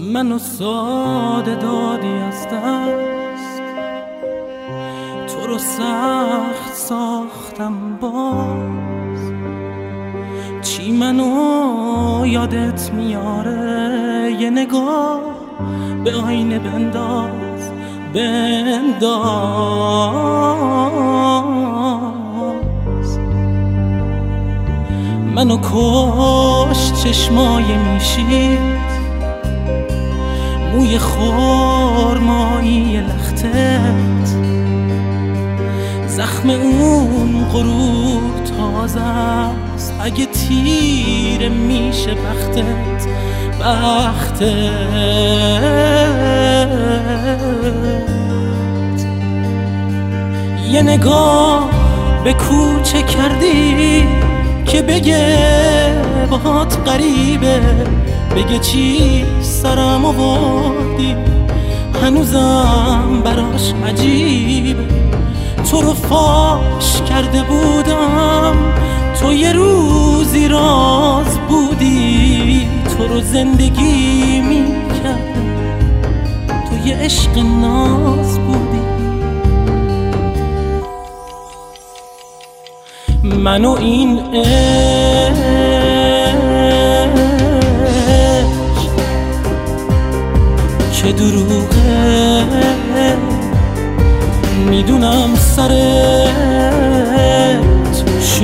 منو ساده دادی از دست، تو رو سخت ساختم باز. چی منو یادت میاره؟ یه نگاه به آینه بنداز منو کش چشمای میشید، موی خرمایی لختت، زخم اون غرور تازه است. اگه تیره میشه بختت یه نگاه به کوچه کردی که بگه باهات غریبه، بگه چی سرم آوردی، هنوزم براش عجیبه. تو رو فاش کرده بودم، تو یه روزی راز بودی، تو رو زندگی میکردم، تو یه عشق ناز بودی. منو این عشق که دروغه، میدونم سرت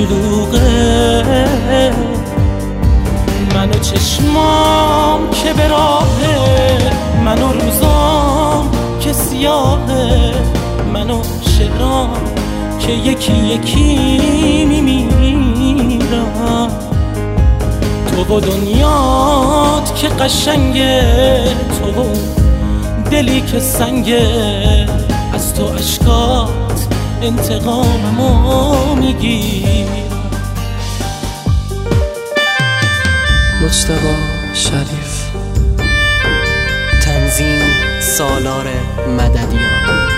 شلوغه. منو چشمام که به راهه، منو روزام که سیاهه، منو شعرام که یکی یکی میمیرم. تو و دنیات که قشنگه، تو و دلی که سنگه، از تو اشکات انتقاممو میگیرم. مجتبی شریف، تنظیم سالار مددیان.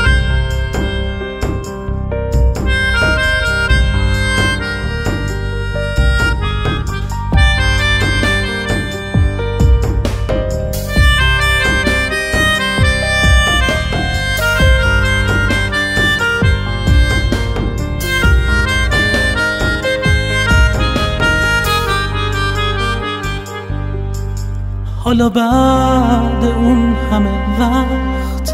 حالا بعد اون همه وقت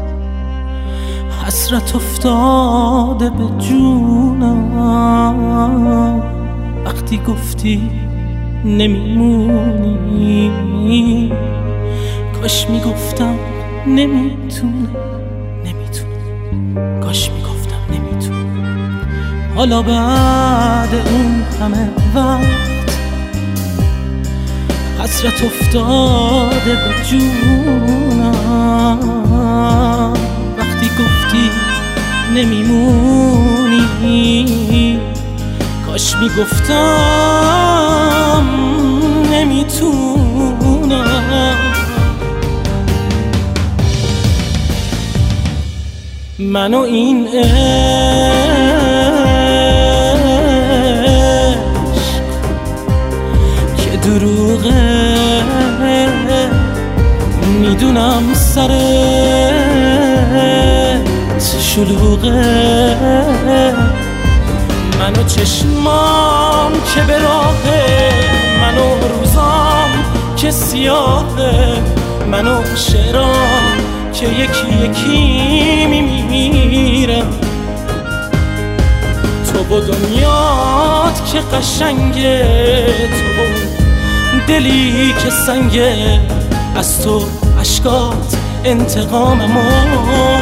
حسرت افتاده به جونم، وقتی گفتی نمیمونی، کاش میگفتم نمیتونه، کاش میگفتم نمیتونه. حالا بعد اون همه وقت حسرت افتاده به جونم، وقتی گفتی نمیمونی، کاش میگفتم نمیتونم. منو این عشق که دروغه، میدونم سرت شلوغه. منو چشمام که به راهه، منو روزام که سیاهه، منو شعرام که یکی یکی میمیرم. تو با دنیات که قشنگه، تو دلی که سنگه، از تو اشکات انتقاممو